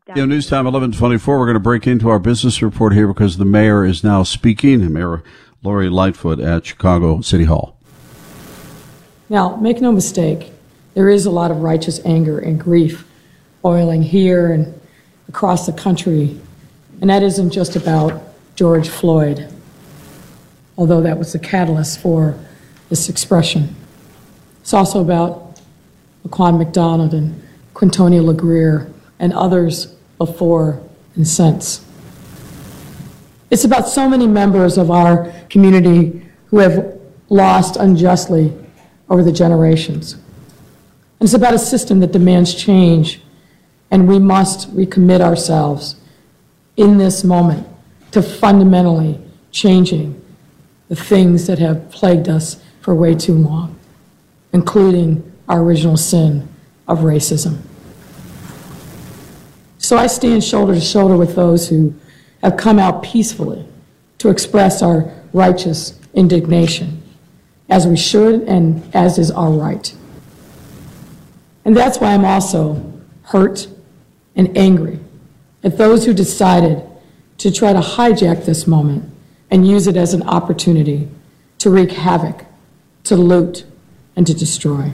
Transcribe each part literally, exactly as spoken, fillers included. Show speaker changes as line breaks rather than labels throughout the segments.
Yeah, News Time eleven twenty-four. We're going to break into our business report here because the mayor is now speaking, Mayor Lori Lightfoot at Chicago City Hall.
Now, make no mistake, there is a lot of righteous anger and grief boiling here and across the country, and that isn't just about George Floyd, although that was the catalyst for this expression. It's also about Laquan McDonald and Quintonia LaGreer and others before and since. It's about so many members of our community who have lost unjustly over the generations. And it's about a system that demands change, and we must recommit ourselves in this moment to fundamentally changing the things that have plagued us for way too long, including our original sin of racism. So I stand shoulder to shoulder with those who have come out peacefully to express our righteous indignation, as we should and as is our right. And that's why I'm also hurt and angry at those who decided to try to hijack this moment and use it as an opportunity to wreak havoc, to loot, and to destroy.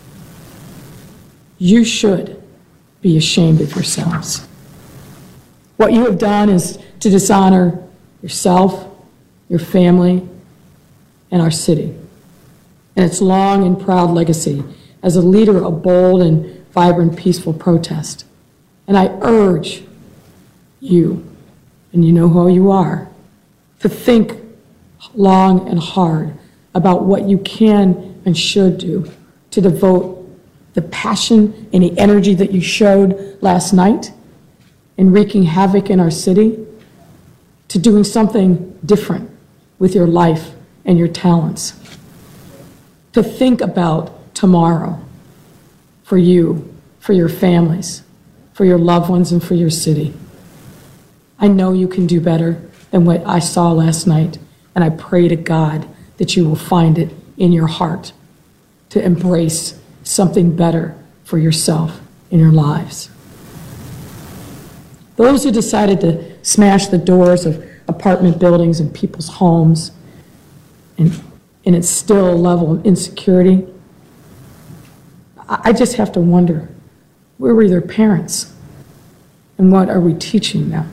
You should be ashamed of yourselves. What you have done is to dishonor yourself, your family, and our city, and its long and proud legacy as a leader of bold and vibrant, peaceful protest. And I urge you, and you know who you are, to think long and hard about what you can and should do to devote the passion and the energy that you showed last night in wreaking havoc in our city to doing something different with your life and your talents. To think about tomorrow for you, for your families, for your loved ones, and for your city. I know you can do better than what I saw last night, and I pray to God that you will find it in your heart to embrace something better for yourself in your lives. Those who decided to smash the doors of apartment buildings and people's homes and, and instill a level of insecurity, I just have to wonder, where were their parents? And what are we teaching them?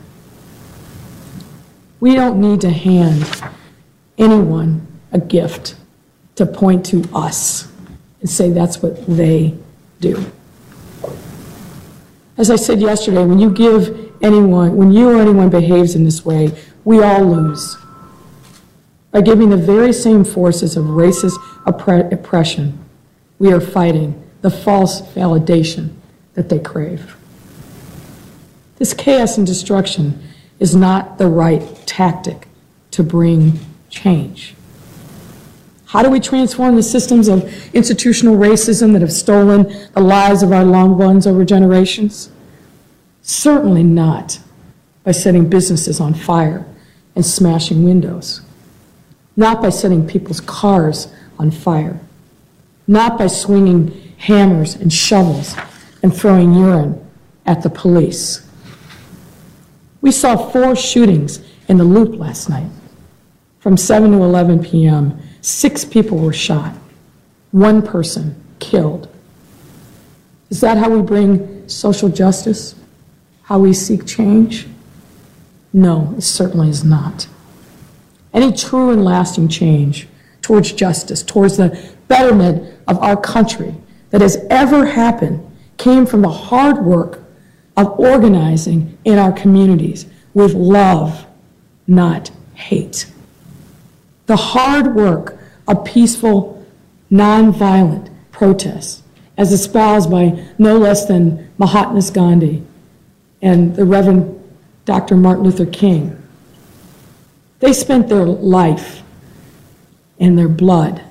We don't need to hand anyone a gift to point to us and say that's what they do. As I said yesterday, when you give anyone, when you or anyone behaves in this way, we all lose. By giving the very same forces of racist oppre- oppression, we are fighting the false validation that they crave. This chaos and destruction is not the right tactic to bring change. How do we transform the systems of institutional racism that have stolen the lives of our loved ones over generations? Certainly not by setting businesses on fire and smashing windows. Not by setting people's cars on fire. Not by swinging hammers and shovels and throwing urine at the police. We saw four shootings in the Loop last night. From seven to eleven p m, six people were shot, one person killed. Is that how we bring social justice? How we seek change? No, it certainly is not. Any true and lasting change towards justice, towards the betterment of our country that has ever happened came from the hard work of organizing in our communities with love, not hate. The hard work of peaceful, nonviolent protests, as espoused by no less than Mahatma Gandhi and the Reverend Doctor Martin Luther King. They spent their life and their blood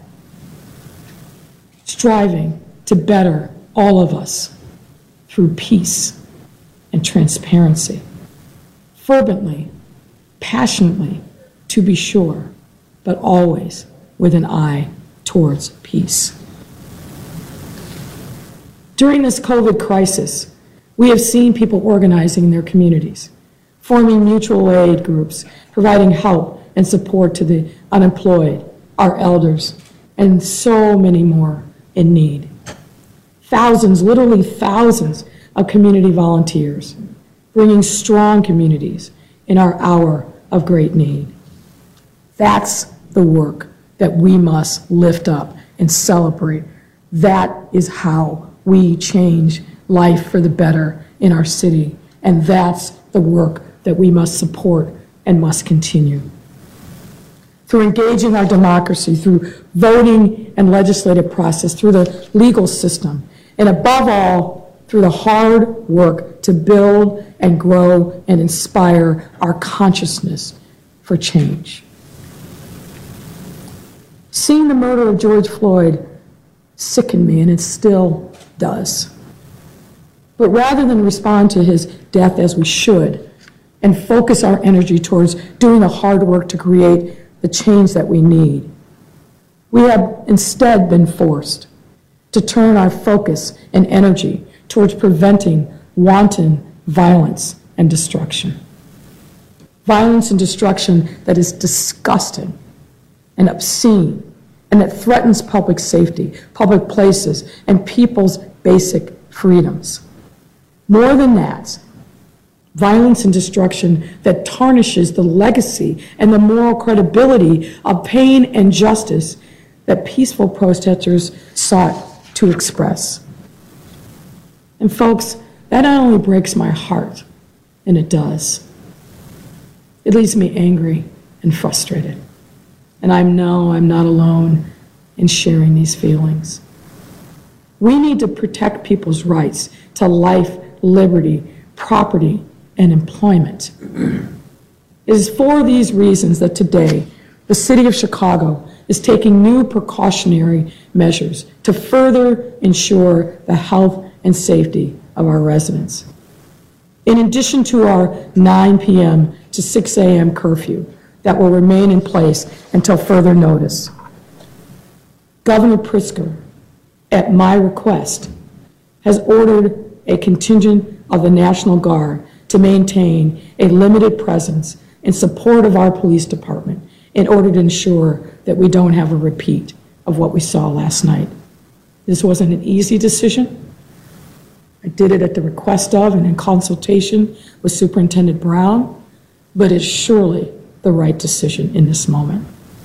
striving to better all of us through peace and transparency. Fervently, passionately, to be sure, but always with an eye towards peace. During this COVID crisis, We have seen people organizing in their communities, forming mutual aid groups, providing help and support to the unemployed, our elders, and so many more in need. Thousands, literally thousands of community volunteers, bringing strong communities in our hour of great need. That's the work that we must lift up and celebrate. That is how we change life for the better in our city, and that's the work that we must support and must continue. Through engaging our democracy, through voting and legislative process, through the legal system, and above all, through the hard work to build and grow and inspire our consciousness for change. Seeing the murder of George Floyd sickened me, and it still does. But rather than respond to his death as we should, and focus our energy towards doing the hard work to create the change that we need, we have instead been forced to turn our focus and energy towards preventing wanton violence and destruction. Violence and destruction that is disgusting and obscene, and that threatens public safety, public places, and people's basic freedoms. More than that, violence and destruction that tarnishes the legacy and the moral credibility of pain and justice that peaceful protesters sought to express. And folks, that not only breaks my heart, and it does, it leaves me angry and frustrated. And I know I'm not alone in sharing these feelings. We need to protect people's rights to life, liberty, property, and employment. It is for these reasons that today the City of Chicago is taking new precautionary measures to further ensure the health and safety of our residents. In addition to our nine p m to six a m curfew that will remain in place until further notice, Governor Pritzker, at my request, has ordered a contingent of the National Guard to maintain a limited presence in support of our police department in order to ensure that we don't have a repeat of what we saw last night. This wasn't an easy decision. I did it at the request of and in consultation with Superintendent Brown, but it's surely the right decision in this moment.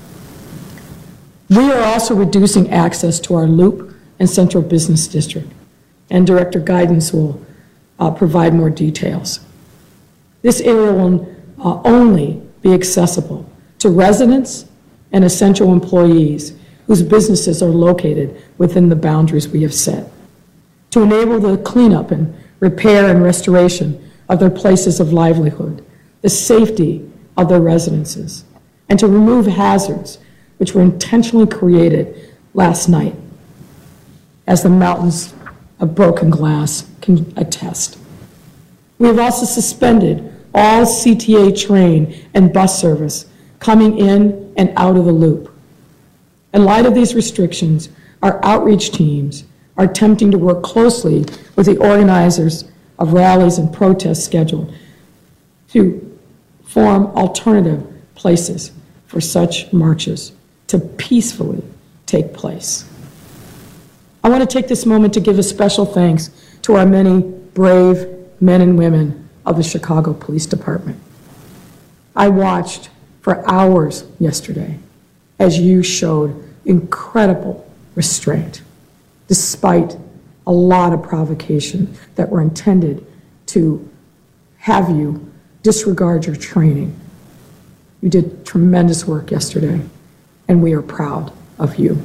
We are also reducing access to our Loop and Central Business District, and Director Guidance will uh, provide more details. This area will uh, only be accessible to residents and essential employees whose businesses are located within the boundaries we have set, to enable the cleanup and repair and restoration of their places of livelihood, the safety of their residences, and to remove hazards which were intentionally created last night, as the mountains of broken glass can attest. We have also suspended all C T A train and bus service coming in and out of the Loop. In light of these restrictions, our outreach teams are attempting to work closely with the organizers of rallies and protests scheduled to form alternative places for such marches to peacefully take place. I want to take this moment to give a special thanks to our many brave men and women of the Chicago Police Department. I watched for hours yesterday as you showed incredible restraint, despite a lot of provocation that were intended to have you disregard your training. You did tremendous work yesterday, and we are proud of you.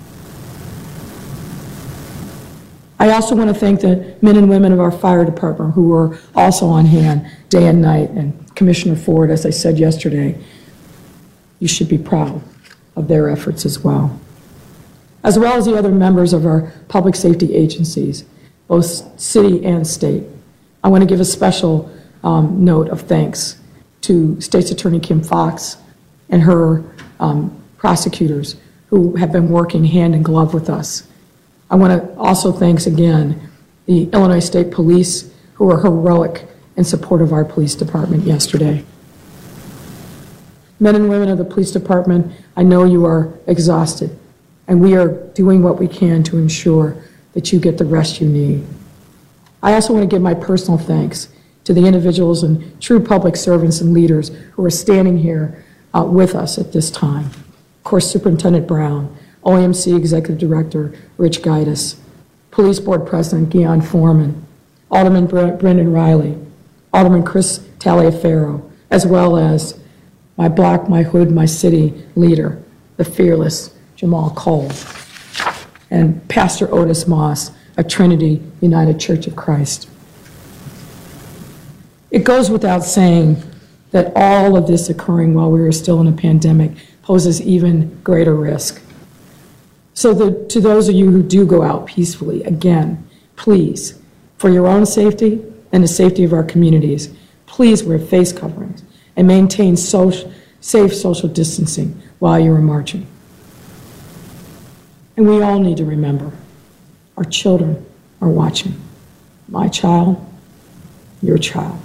I also want to thank the men and women of our fire department who were also on hand day and night, and Commissioner Ford, as I said yesterday, you should be proud of their efforts as well, as well as the other members of our public safety agencies, both city and state. I want to give a special um, note of thanks to State's Attorney Kim Foxx and her um, prosecutors who have been working hand in glove with us. I want to also thanks again the Illinois State Police who were heroic in support of our police department yesterday. Men and women of the police department, I know you are exhausted, and we are doing what we can to ensure that you get the rest you need. I also want to give my personal thanks to the individuals and true public servants and leaders who are standing here uh, with us at this time. Of course, Superintendent Brown, O A M C Executive Director Rich Gaitis, Police Board President Guion Foreman, Alderman Bre- Brendan Riley, Alderman Chris Taliaferro, as well as my block, my hood, my city leader, the fearless Jamal Cole, and Pastor Otis Moss of Trinity United Church of Christ. It goes without saying that all of this occurring while we are still in a pandemic poses even greater risk. So the, to those of you who do go out peacefully, again, please, for your own safety and the safety of our communities, please wear face coverings and maintain social, safe social distancing while you are marching. And we all need to remember, our children are watching. My child, your child.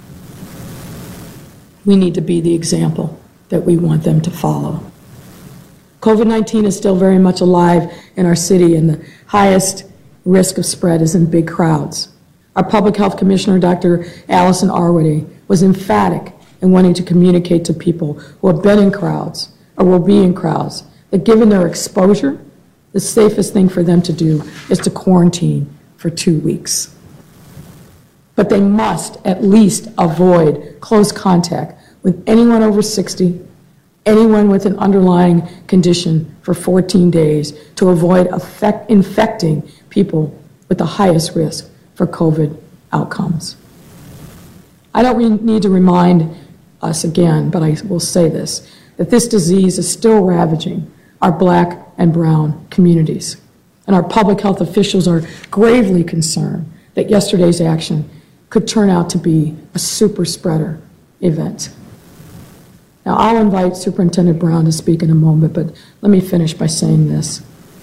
We need to be the example that we want them to follow. COVID nineteen is still very much alive in our city, and the highest risk of spread is in big crowds. Our Public Health Commissioner, Doctor Allison Arwady, was emphatic in wanting to communicate to people who have been in crowds or will be in crowds that given their exposure, the safest thing for them to do is to quarantine for two weeks. But they must at least avoid close contact with anyone over sixty, anyone with an underlying condition for fourteen days to avoid affect, infecting people with the highest risk for COVID outcomes. I don't re- need to remind us again, but I will say this, that this disease is still ravaging our black and brown communities. And our public health officials are gravely concerned that yesterday's action could turn out to be a super spreader event. Now, I'll invite Superintendent Brown to speak in a moment, but let me finish by saying this.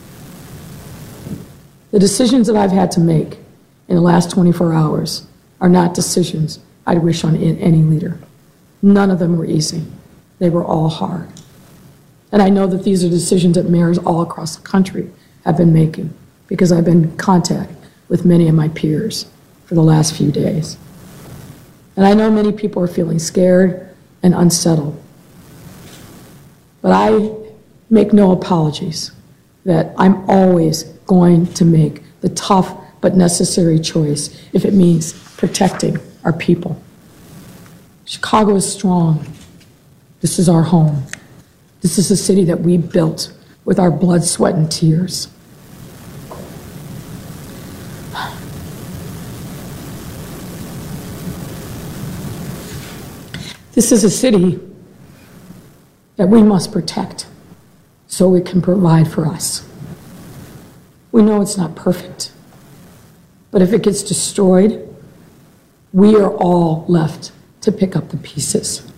The decisions that I've had to make in the last twenty-four hours are not decisions I'd wish on any leader. None of them were easy. They were all hard. And I know that these are decisions that mayors all across the country have been making because I've been in contact with many of my peers for the last few days. And I know many people are feeling scared and unsettled. But I make no apologies that I'm always going to make the tough but necessary choice if it means protecting our people. Chicago is strong. This is our home. This is a city that we built with our blood, sweat, and tears. This is a city that we must protect so it can provide for us. We know it's not perfect, but if it gets destroyed, we are all left to pick up the pieces.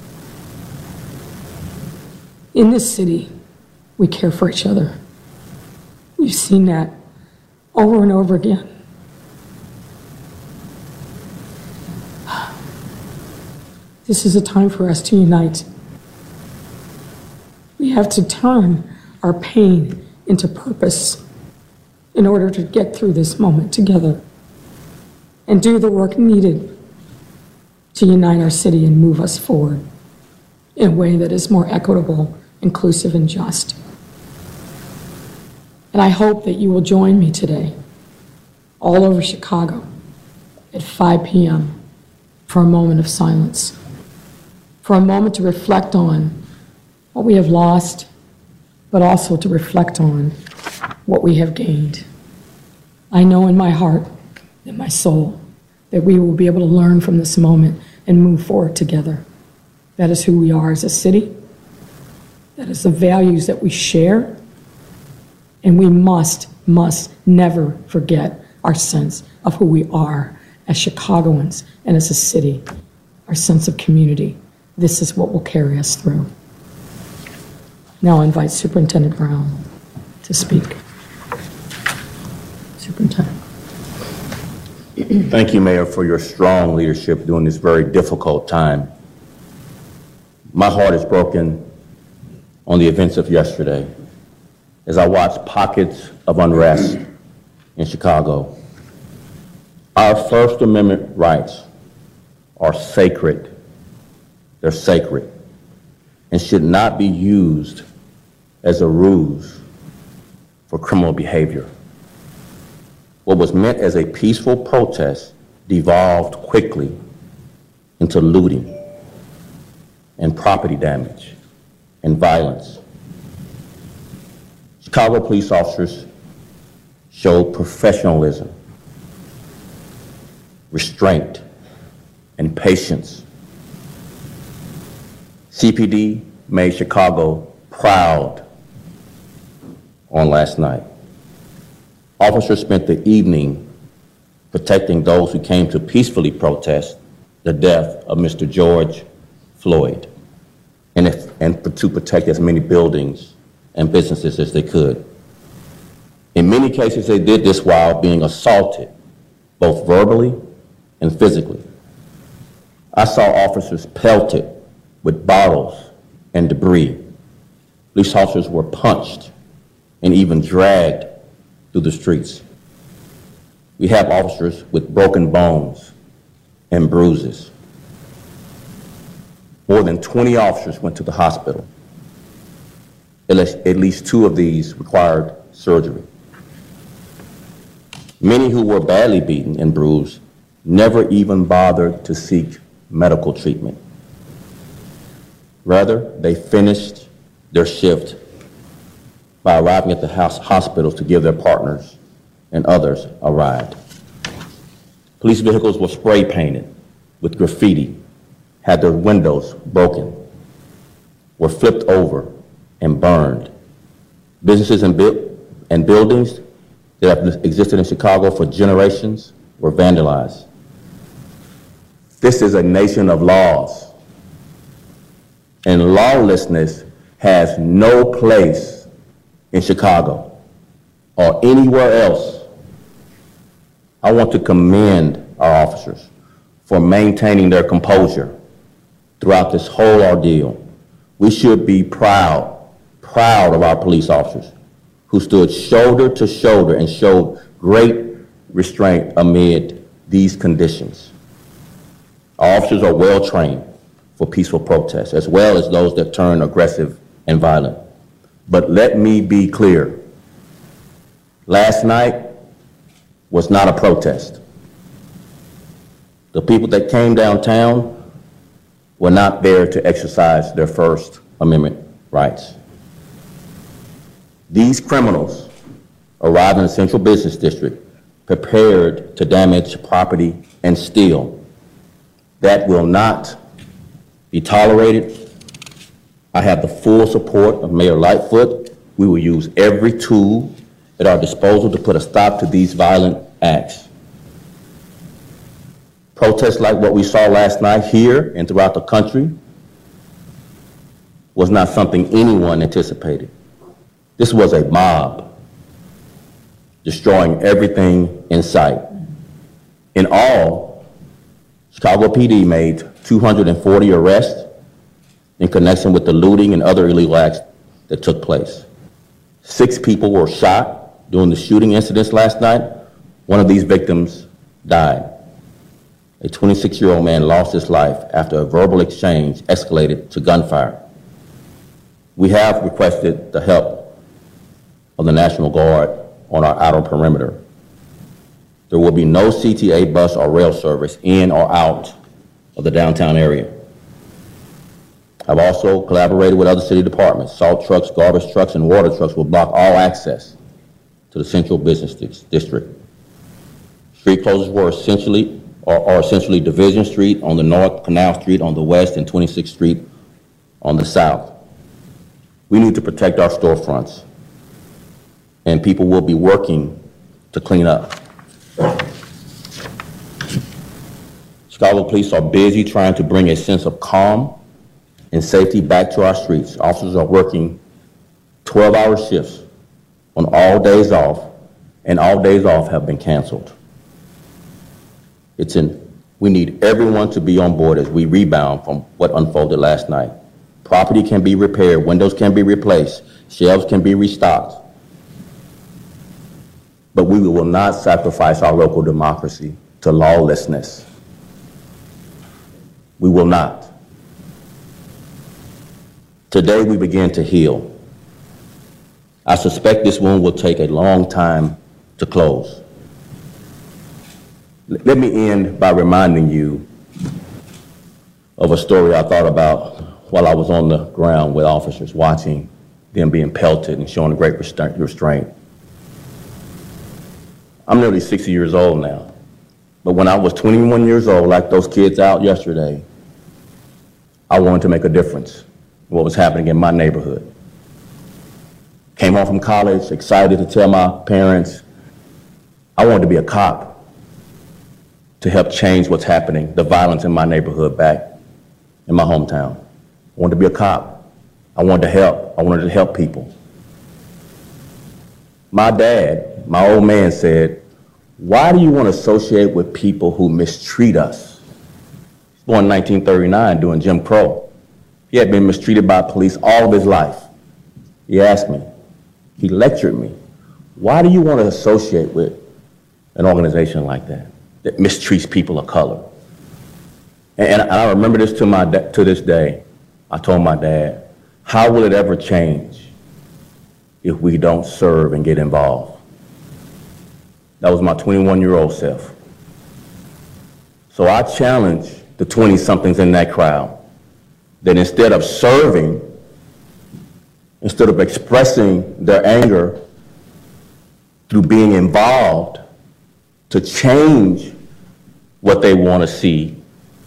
In this city, we care for each other. We've seen that over and over again. This is a time for us to unite. We have to turn our pain into purpose in order to get through this moment together and do the work needed to unite our city and move us forward in a way that is more equitable, inclusive, and just. And I hope that you will join me today, all over Chicago, at five p.m. for a moment of silence, for a moment to reflect on what we have lost, but also to reflect on what we have gained. I know in my heart, in my soul, that we will be able to learn from this moment and move forward together. That is who we are as a city. That is the values that we share. And we must, must never forget our sense of who we are as Chicagoans and as a city, our sense of community. This is what will carry us through. Now I invite Superintendent Brown to speak. Superintendent.
Thank you, Mayor, for your strong leadership during this very difficult time. My heart is broken on the events of yesterday as I watch pockets of unrest in Chicago. Our First Amendment rights are sacred. They're sacred and should not be used as a ruse for criminal behavior. What was meant as a peaceful protest devolved quickly into looting and property damage and violence. Chicago police officers showed professionalism, restraint, and patience. C P D made Chicago proud on last night. Officers spent the evening protecting those who came to peacefully protest the death of Mister George Floyd, and, if, and to protect as many buildings and businesses as they could. In many cases, they did this while being assaulted, both verbally and physically. I saw officers pelted with bottles and debris. Police officers were punched and even dragged through the streets. We have officers with broken bones and bruises. More than twenty officers went to the hospital. At least, at least two of these required surgery. Many who were badly beaten and bruised never even bothered to seek medical treatment. Rather, they finished their shift by arriving at the house hospitals to give their partners and others a ride. Police vehicles were spray painted with graffiti, had their windows broken, were flipped over and burned. Businesses and, bu and buildings that have existed in Chicago for generations were vandalized. This is a nation of laws, and lawlessness has no place in Chicago or anywhere else. I want to commend our officers for maintaining their composure throughout this whole ordeal. We should be proud, proud of our police officers who stood shoulder to shoulder and showed great restraint amid these conditions. Our officers are well trained for peaceful protests, as well as those that turn aggressive and violent. But let me be clear. Last night was not a protest. The people that came downtown were not there to exercise their First Amendment rights. These criminals arrived in the Central Business District prepared to damage property and steal. That will not be tolerated. I have the full support of Mayor Lightfoot. We will use every tool at our disposal to put a stop to these violent acts. Protests like what we saw last night here and throughout the country was not something anyone anticipated. This was a mob destroying everything in sight. In all, Chicago P D made two hundred forty arrests in connection with the looting and other illegal acts that took place. Six people were shot during the shooting incidents last night. One of these victims died. A twenty-six-year-old man lost his life after a verbal exchange escalated to gunfire. We have requested the help of the National Guard on our outer perimeter. There will be no C T A bus or rail service in or out of the downtown area. I've also collaborated with other city departments. Salt trucks, garbage trucks, and water trucks will block all access to the Central Business District. Street closures were essentially, are, are essentially Division Street on the north, Canal Street on the west, and twenty-sixth Street on the south. We need to protect our storefronts, and people will be working to clean up. Chicago police are busy trying to bring a sense of calm and safety back to our streets. Officers are working twelve-hour shifts on all days off, and all days off have been canceled. It's in, we need everyone to be on board as we rebound from what unfolded last night. Property can be repaired, windows can be replaced, shelves can be restocked. But we will not sacrifice our local democracy to lawlessness. We will not. Today we begin to heal. I suspect this wound will take a long time to close. Let me end by reminding you of a story I thought about while I was on the ground with officers, watching them being pelted and showing great restraint. I'm nearly sixty years old now, but when I was twenty-one years old, like those kids out yesterday, I wanted to make a difference in what was happening in my neighborhood. Came home from college, excited to tell my parents I wanted to be a cop to help change what's happening, the violence in my neighborhood back in my hometown. I wanted to be a cop. I wanted to help. I wanted to help people. My dad, my old man, said, "Why do you want to associate with people who mistreat us?" He was born in nineteen thirty-nine during Jim Crow. He had been mistreated by police all of his life. He asked me, he lectured me, "Why do you want to associate with an organization like that, that mistreats people of color?" And, and I remember this to, my, to this day. I told my dad, how will it ever change if we don't serve and get involved? That was my twenty-one-year-old self. So I challenge the twenty-somethings in that crowd that instead of serving, instead of expressing their anger through being involved to change what they want to see,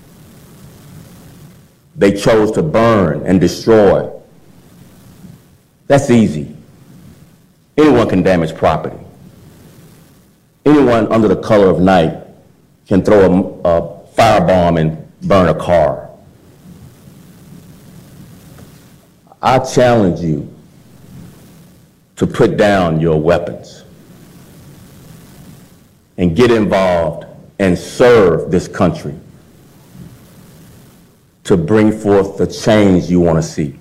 they chose to burn and destroy. That's easy. Anyone can damage property. Anyone under the color of night can throw a, a firebomb and burn a car. I challenge you to put down your weapons and get involved and serve this country to bring forth the change you want to see.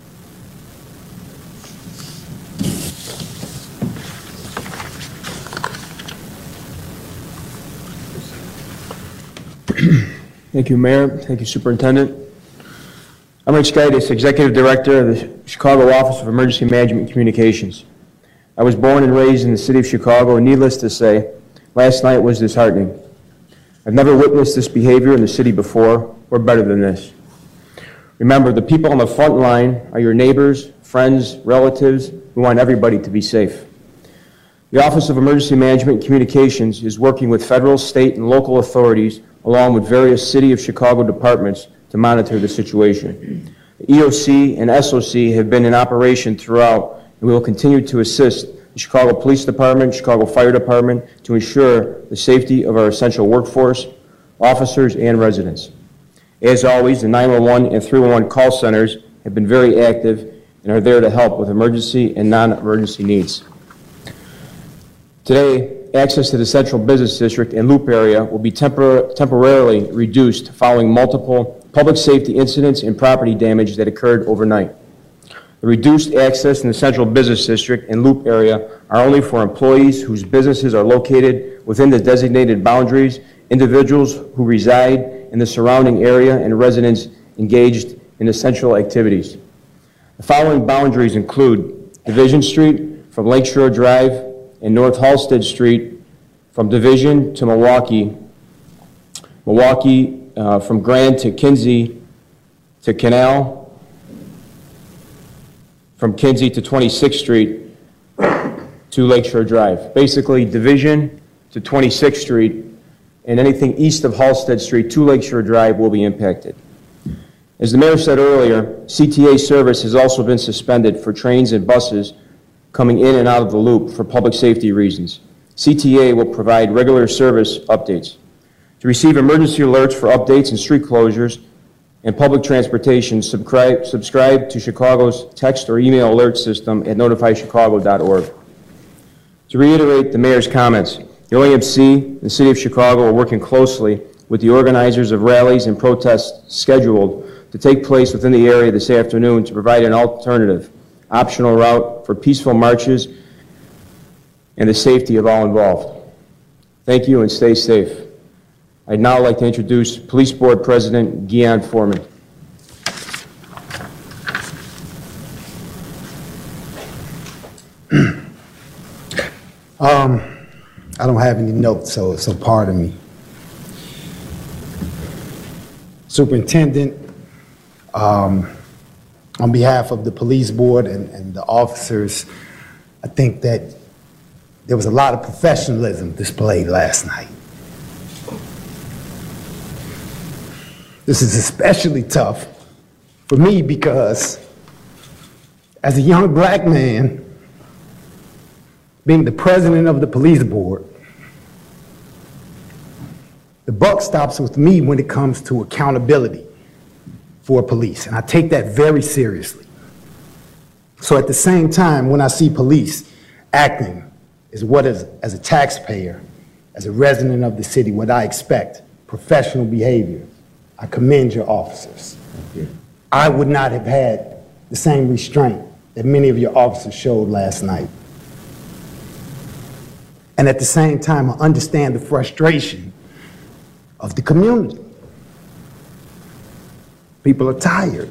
Thank you, Mayor. Thank you, Superintendent. I'm Rich Gaitis, Executive Director of the Chicago Office of Emergency Management and Communications. I was born and raised in the city of Chicago, and needless to say, last night was disheartening. I've never witnessed this behavior in the city before. We're better than this. Remember, the people on the front line are your neighbors, friends, relatives. We want everybody to be safe. The Office of Emergency Management and Communications is working with federal, state, and local authorities along with various City of Chicago departments to monitor the situation. The E O C and S O C have been in operation throughout, and we will continue to assist the Chicago Police Department, Chicago Fire Department to ensure the safety of our essential workforce, officers, and residents. As always, the nine one one and three one one call centers have been very active and are there to help with emergency and non-emergency needs. Today, access to the Central Business District and Loop area will be tempor temporarily reduced following multiple public safety incidents and property damage that occurred overnight. The reduced access in the Central Business District and Loop area are only for employees whose businesses are located within the designated boundaries, individuals who reside in the surrounding area, and residents engaged in essential activities. The following boundaries include Division Street from Lakeshore Drive and North Halsted Street from Division to Milwaukee, Milwaukee uh, from Grand to Kinsey to Canal, from Kinsey to twenty-sixth Street to Lakeshore Drive. Basically, Division to twenty-sixth Street and anything east of Halsted Street to Lakeshore Drive will be impacted. As the mayor said earlier, C T A service has also been suspended for trains and buses coming in and out of the loop for public safety reasons. C T A will provide regular service updates. To receive emergency alerts for updates and street closures and public transportation, subscribe, subscribe to Chicago's text or email alert system at notify chicago dot org. To reiterate the mayor's comments, The O A M C and the City of Chicago are working closely with the organizers of rallies and protests scheduled to take place within the area this afternoon to provide an alternative, optional route for peaceful marches and the safety of all involved. Thank you and stay safe. I'd now like to introduce Police Board President Guion Foreman.
um, I don't have any notes, so, so pardon me. Superintendent, um, on behalf of the police board and, and the officers, I think that there was a lot of professionalism displayed last night. This is especially tough for me because as a young black man, being the president of the police board, the buck stops with me when it comes to accountability for police, and I take that very seriously. So at the same time, when I see police acting as what is, as a taxpayer, as a resident of the city, what I expect, professional behavior, I commend your officers. I would not have had the same restraint that many of your officers showed last night. And at the same time, I understand the frustration of the community. People are tired.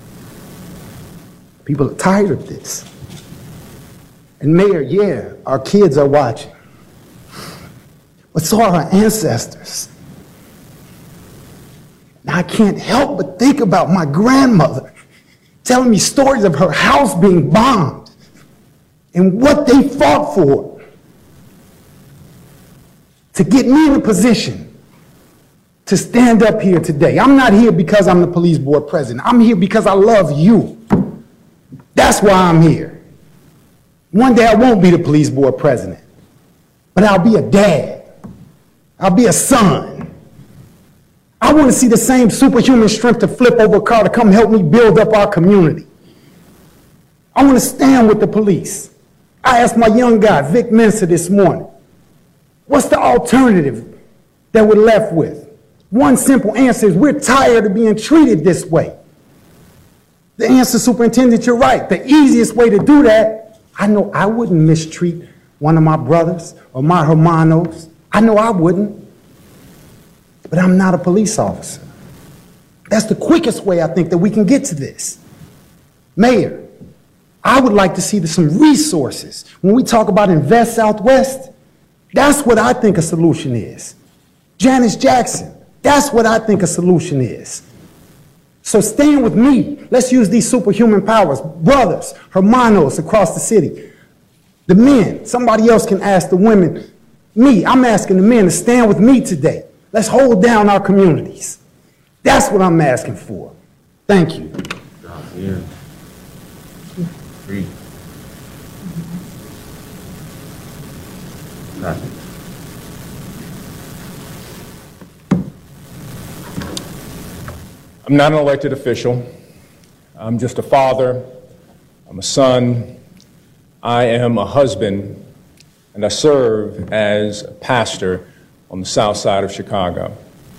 People are tired of this. And Mayor, yeah, our kids are watching. But so are our ancestors. Now I can't help but think about my grandmother telling me stories of her house being bombed and what they fought for to get me in a position to stand up here today. I'm not here because I'm the police board president. I'm here because I love you. That's why I'm here. One day I won't be the police board president, but I'll be a dad. I'll be a son. I want to see the same superhuman strength to flip over a car to come help me build up our community. I want to stand with the police. I asked my young guy, Vic Mensa, this morning, what's the alternative that we're left with? One simple answer is we're tired of being treated this way. The answer, Superintendent, you're right. The easiest way to do that, I know I wouldn't mistreat one of my brothers or my hermanos. I know I wouldn't. But I'm not a police officer. That's the quickest way I think that we can get to this. Mayor, I would like to see some resources. When we talk about Invest Southwest, that's what I think a solution is. Janice Jackson, that's what I think a solution is. So stand with me. Let's use these superhuman powers. Brothers, hermanos across the city. The men, somebody else can ask the women. Me, I'm asking the men to stand with me today. Let's hold down our communities. That's what I'm asking for. Thank you.
Yeah. Three.
I'm not an elected official. I'm just a father. I'm a son. I am a husband, and I serve as a pastor on the south side of Chicago.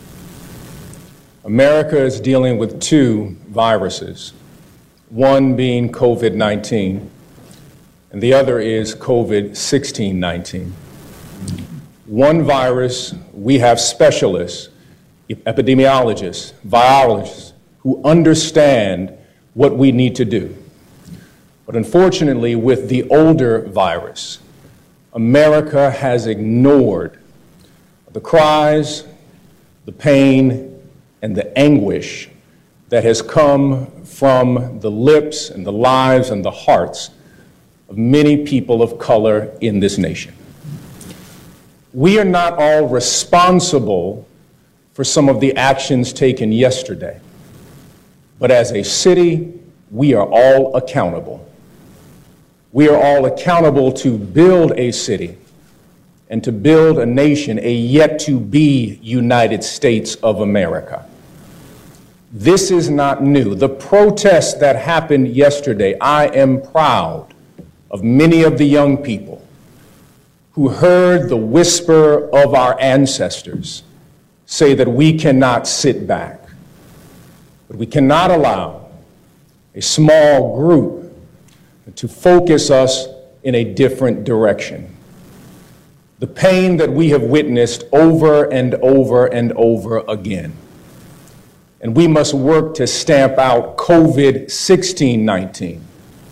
America is dealing with two viruses, one being COVID nineteen, and the other is COVID sixteen nineteen. One virus, we have specialists, epidemiologists, virologists, who understand what we need to do. But unfortunately, with the older virus, America has ignored the cries, the pain, and the anguish that has come from the lips and the lives and the hearts of many people of color in this nation. We are not all responsible for some of the actions taken yesterday, but as a city, we are all accountable. We are all accountable to build a city and to build a nation, a yet-to-be United States of America. This is not new. The protests that happened yesterday, I am proud of many of the young people who heard the whisper of our ancestors say that we cannot sit back, but we cannot allow a small group to focus us in a different direction. The pain that we have witnessed over and over and over again. And we must work to stamp out COVID sixteen nineteen.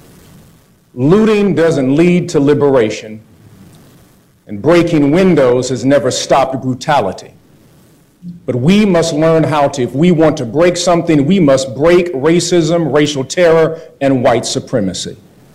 Looting doesn't lead to liberation, and breaking windows has never stopped brutality. But we must learn how to, if we want to break something, we must break racism, racial terror, and white supremacy.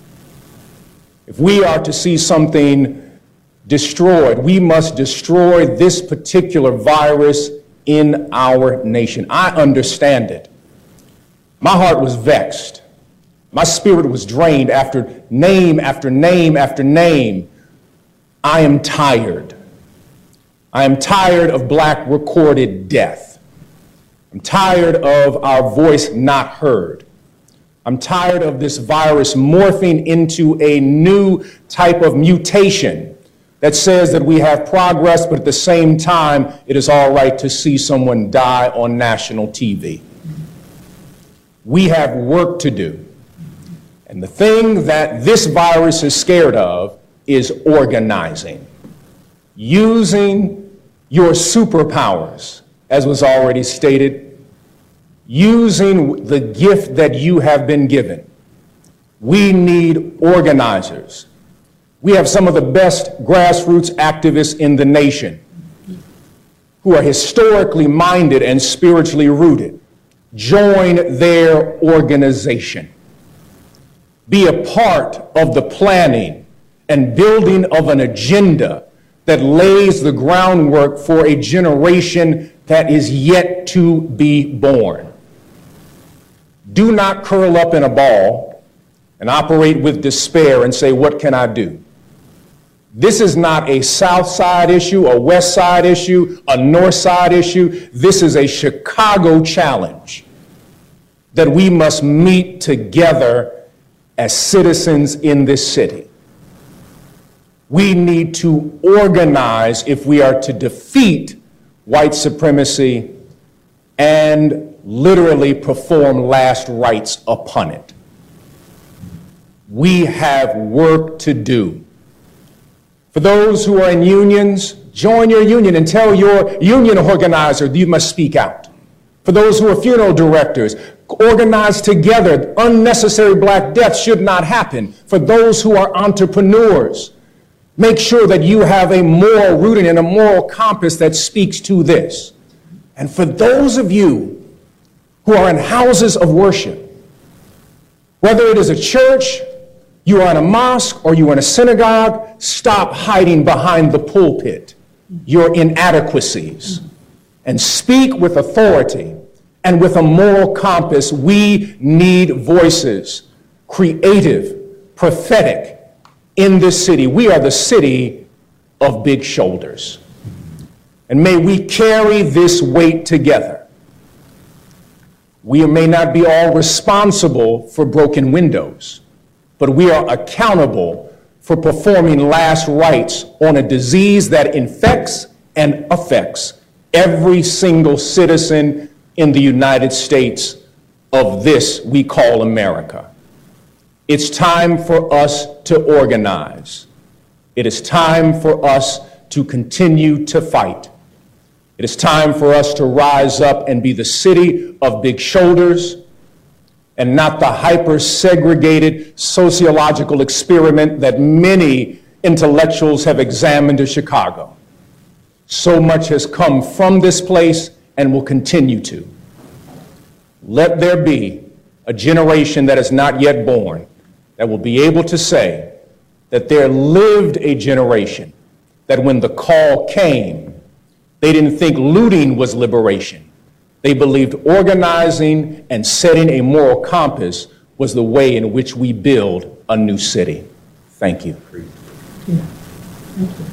If we are to see something destroyed, we must destroy this particular virus in our nation. I understand it. My heart was vexed. My spirit was drained after name after name after name. I am tired. I am tired of black recorded death. I'm tired of our voice not heard. I'm tired of this virus morphing into a new type of mutation that says that we have progress, but at the same time, it is all right to see someone die on national T V. We have work to do. And the thing that this virus is scared of is organizing, using your superpowers, as was already stated, using the gift that you have been given. We need organizers. We have some of the best grassroots activists in the nation who are historically minded and spiritually rooted. Join their organization. Be a part of the planning and building of an agenda that lays the groundwork for a generation that is yet to be born. Do not curl up in a ball and operate with despair and say, what can I do? This is not a South Side issue, a West Side issue, a North Side issue. This is a Chicago challenge that we must meet together as citizens in this city. We need to organize if we are to defeat white supremacy and literally perform last rites upon it. We have work to do. For those who are in unions, join your union and tell your union organizer you must speak out. For those who are funeral directors, organize together. Unnecessary black deaths should not happen. For those who are entrepreneurs, make sure that you have a moral rooting and a moral compass that speaks to this. And for those of you who are in houses of worship, whether it is a church, you are in a mosque, or you are in a synagogue, stop hiding behind the pulpit, your inadequacies, and speak with authority and with a moral compass. We need voices, creative, prophetic, in this city. We are the city of big shoulders. And may we carry this weight together. We may not be all responsible for broken windows, but we are accountable for performing last rites on a disease that infects and affects every single citizen in the United States of this we call America. It's time for us to organize. It is time for us to continue to fight. It is time for us to rise up and be the city of big shoulders and not the hyper-segregated sociological experiment that many intellectuals have examined in Chicago. So much has come from this place and will continue to. Let there be a generation that is not yet born that will be able to say that there lived a generation that when the call came, they didn't think looting was liberation. They believed organizing and setting a moral compass was the way in which we build a new city. Thank you.
Yeah. Thank you.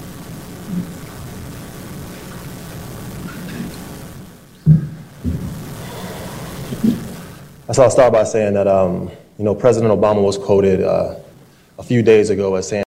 So I'll start by saying that, um, you know, President Obama was quoted uh, a few days ago as saying